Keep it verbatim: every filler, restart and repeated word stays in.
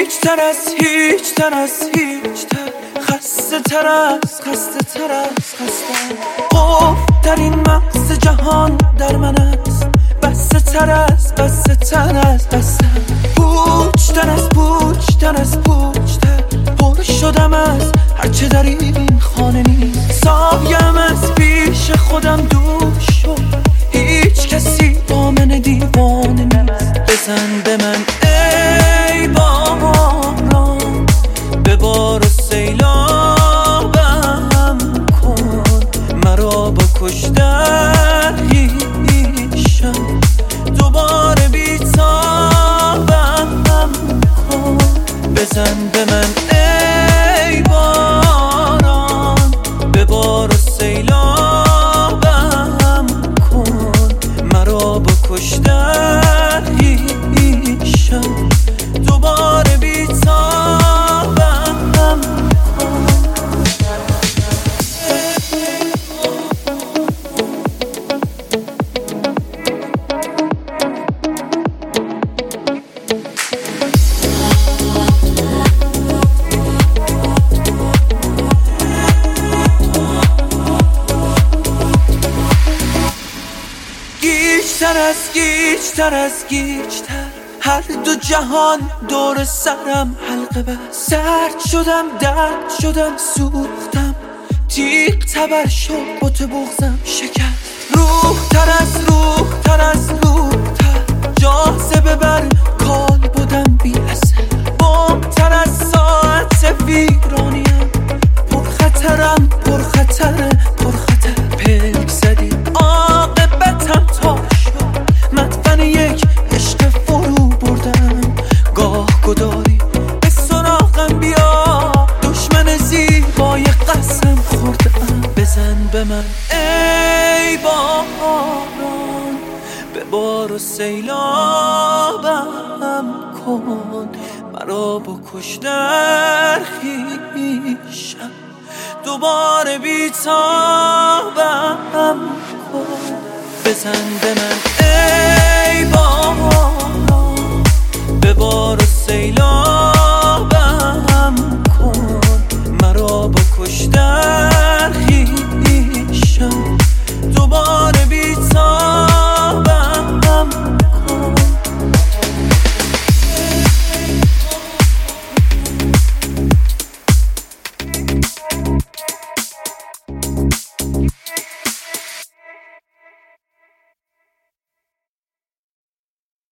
هیچ تر از هیچ تر از هیچ تر خسته تر از خسته تر از خسته خوف در این مغز جهان در من است بسته تر از بسته تر از بسته پوچ تر از پوچ تر از پوچ تر پر شدم از هرچه در این خانه نیست سایم از پیش خودم دور شد هیچ کسی با من دیوانه نیست بزن به من ای باران ببار و سیلابم کن مرا با کشتن هیشم دوباره بیتابم کن بزن به من ای باران ببار و سیلابم کن مرا با کشتن هیشم دوباره بیتابم کن گیج‌تر از گیج‌تر از گیج‌تر هر دو جهان دور سرم حلقه بست سرد شدم درد شدم سوختم تیغ تبر شد بت بغزم شکست روح تر از روح تر از روح تر جاذبه بر کال بودم بی اثر بم تر از ساعت ویرانیم پرخطرم پرخطر پرخطر پلک زدی عاقبتم تا شد مدفن یک عشق فرو بردم گاه گداری به سراغم بیا دشمن زیبای قسم خوردم بزن به من ای باران ببار و سیلابم کن مرا با کشتن خویشم دوباره بیتابم کن بزن به من ای